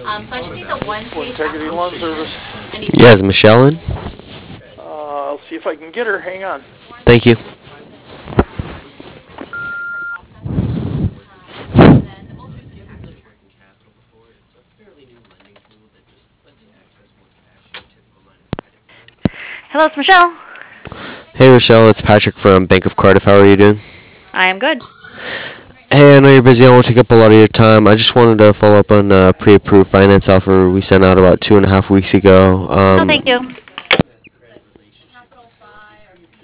So I just need the one-page Integrity Lawn application. Service. Yeah, is Michelle in? I'll see if I can get her. Hang on. Thank you. Hello, it's Michelle. Hey, Rochelle, it's Patrick from Bank of Cardiff. How are you doing? I am good. Hey, I know you're busy. I won't take up a lot of your time. I just wanted to follow up on a pre-approved finance offer we sent out about 2.5 weeks ago. No, thank you.